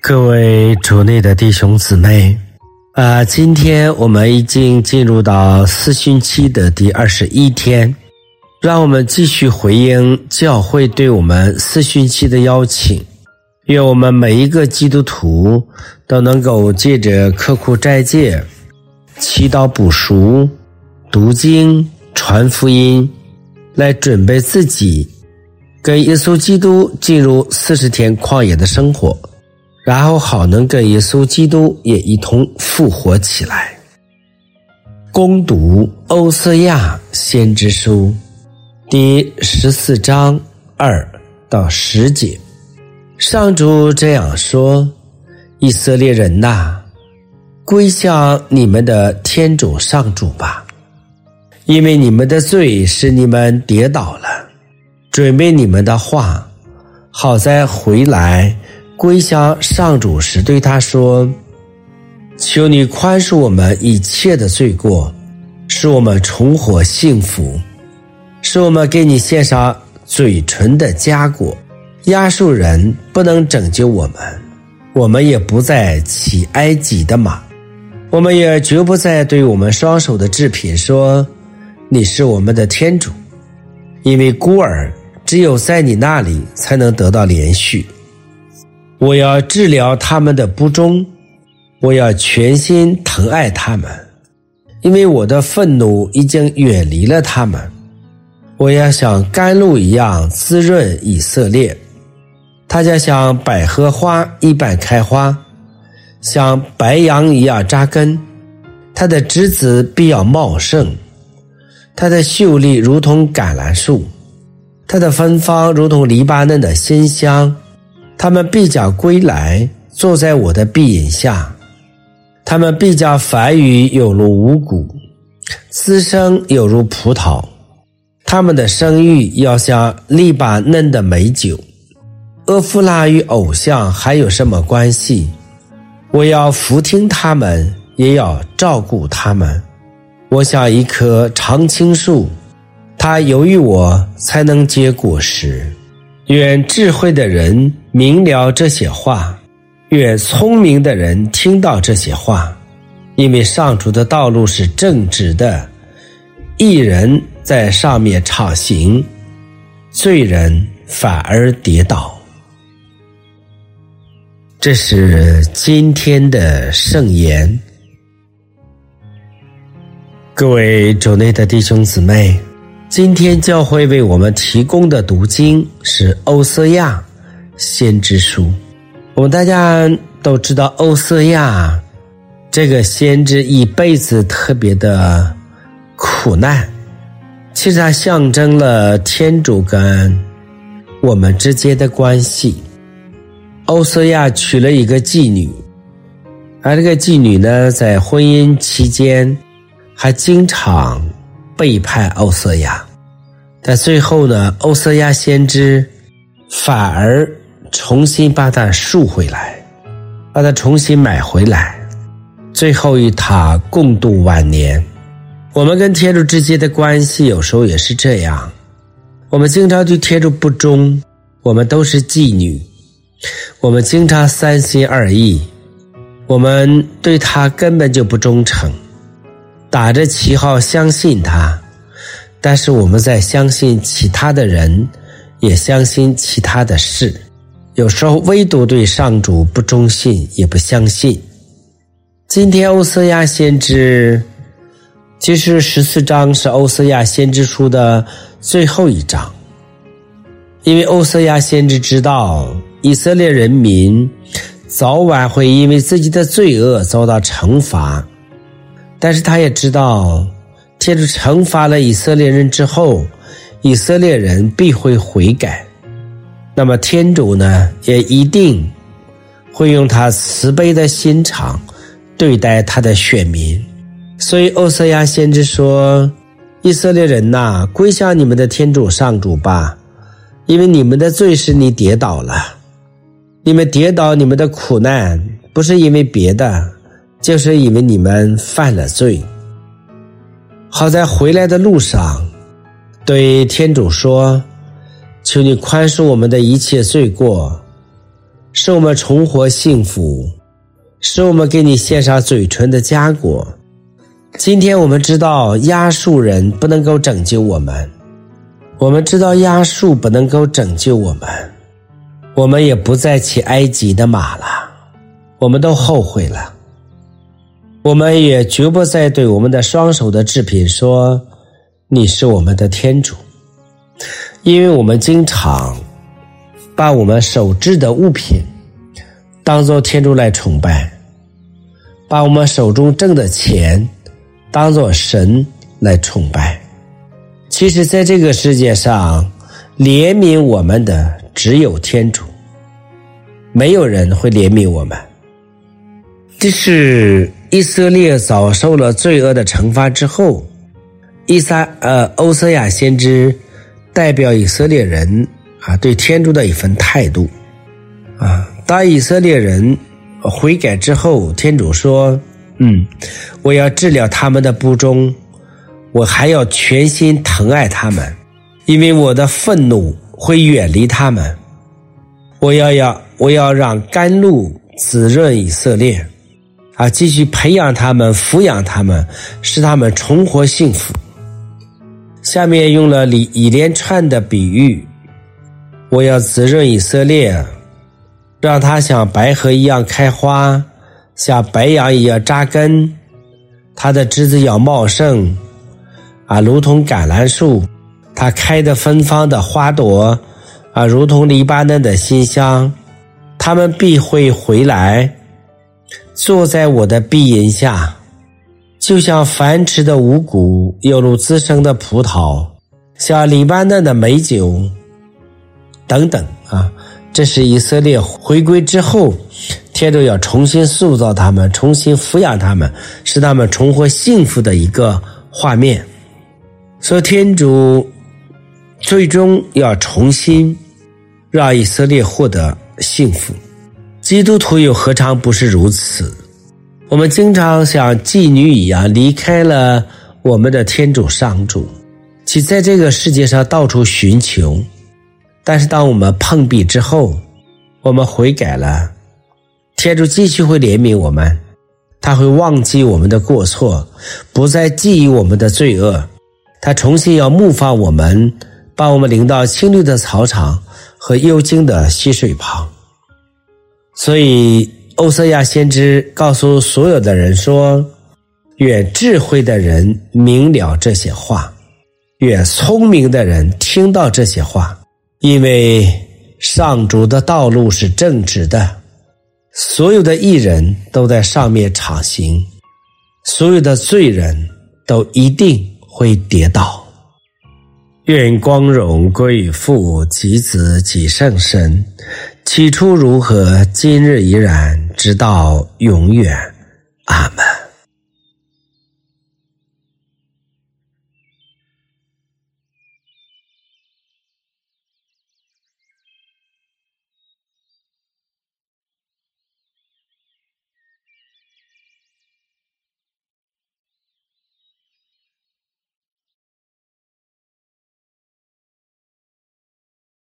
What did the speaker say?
各位主内的弟兄姊妹，今天我们已经进入到四旬期的第21天，让我们继续回应教会对我们四旬期的邀请。愿我们每一个基督徒都能够借着刻苦斋戒、祈祷补赎、读经、传福音，来准备自己跟耶稣基督进入40天旷野的生活，然后好能跟耶稣基督也一同复活起来。攻读欧瑟亚先知书第14章2到10节。上主这样说：以色列人哪，归向你们的天主上主吧，因为你们的罪使你们跌倒了。准备你们的话，好再回来归向上主时对他说：求你宽恕我们一切的罪过，使我们重获幸福，使我们给你献上嘴唇的佳果。亚述人不能拯救我们，我们也不再骑埃及的马，我们也绝不再对我们双手的制品说：你是我们的天主，因为孤儿只有在你那里才能得到连续。我要治疗他们的不忠，我要全心疼爱他们，因为我的愤怒已经远离了他们。我要像甘露一样滋润以色列，它将像百合花一般开花，像白杨一样扎根，它的枝子必要茂盛，它的秀丽如同橄榄树，它的芬芳如同黎巴嫩的馨香。他们必将归来，坐在我的庇荫下，他们必将繁育有如五谷，滋生有如葡萄，他们的生育要像黎巴嫩的美酒。俄弗拉与偶像还有什么关系？我要俯听他们，也要照顾他们。我像一棵常青树，它由于我才能结果实。愿智慧的人明了这些话，愿聪明的人听到这些话，因为上主的道路是正直的，义人在上面畅行，罪人反而跌倒。这是今天的圣言。各位主内的弟兄姊妹，今天教会为我们提供的读经是欧瑟亚先知书。我们大家都知道，欧瑟亚这个先知一辈子特别的苦难，其实它象征了天主跟我们之间的关系。欧瑟亚娶了一个妓女，而这个妓女呢，在婚姻期间还经常背叛欧瑟亚，但最后呢，欧瑟亚先知反而重新把他赎回来，把他重新买回来，最后与他共度晚年。我们跟天主之间的关系有时候也是这样，我们经常对天主不忠，我们都是妓女，我们经常三心二意，我们对他根本就不忠诚，打着旗号相信他，但是我们在相信其他的人，也相信其他的事，有时候唯独对上主不忠信，也不相信。今天欧瑟亚先知，其实14章是欧瑟亚先知书的最后一章，因为欧瑟亚先知知道以色列人民早晚会因为自己的罪恶遭到惩罚，但是他也知道天主惩罚了以色列人之后，以色列人必会悔改，那么天主呢，也一定会用他慈悲的心肠对待他的选民。所以欧瑟亚先知说：以色列人哪，归向你们的天主上主吧，因为你们的罪使你跌倒了。你们跌倒，你们的苦难不是因为别的，就是因为你们犯了罪。好在回来的路上对天主说：求你宽恕我们的一切罪过， 使我们重获幸福，使我们给你献上嘴唇的佳果。今天我们知道亚述人不能够拯救我们，我们知道亚述不能够拯救我们，我们也不再骑埃及的马了，我们都后悔了。我们也绝不再对我们的双手的制品说你是我们的天主，因为我们经常把我们手制的物品当作天主来崇拜，把我们手中挣的钱当作神来崇拜。其实在这个世界上，怜悯我们的只有天主，没有人会怜悯我们。这是以色列遭受了罪恶的惩罚之后，欧瑟亚先知代表以色列人对天主的一份态度。当以色列人悔改之后，天主说我要治疗他们的不忠，我还要全心疼爱他们，因为我的愤怒会远离他们。我要让甘露滋润以色列继续培养他们，抚养他们，使他们重获幸福。下面用了一连串的比喻，我要滋润以色列，让它像白河一样开花，像白杨一样扎根，它的枝子要茂盛如同橄榄树，它开得芬芳的花朵如同黎巴嫩的馨香。他们必会回来，坐在我的庇荫下，就像繁殖的五谷，犹如滋生的葡萄，像黎巴嫩的美酒等等这是以色列回归之后，天主要重新塑造他们，重新抚养他们，使他们重获幸福的一个画面。所以天主最终要重新让以色列获得幸福。基督徒又何尝不是如此？我们经常像妓女一样离开了我们的天主上主，其在这个世界上到处寻求，但是当我们碰壁之后，我们悔改了，天主继续会怜悯我们，他会忘记我们的过错，不再记忆我们的罪恶，他重新要牧放我们，把我们领到青绿的草场和幽静的溪水旁。所以欧瑟亚先知告诉所有的人说，愿智慧的人明了这些话，愿聪明的人听到这些话，因为上主的道路是正直的，所有的义人都在上面畅行，所有的罪人都一定会跌倒。愿光荣归于父及子及圣神，起初如何，今日依然，直到永远。阿们。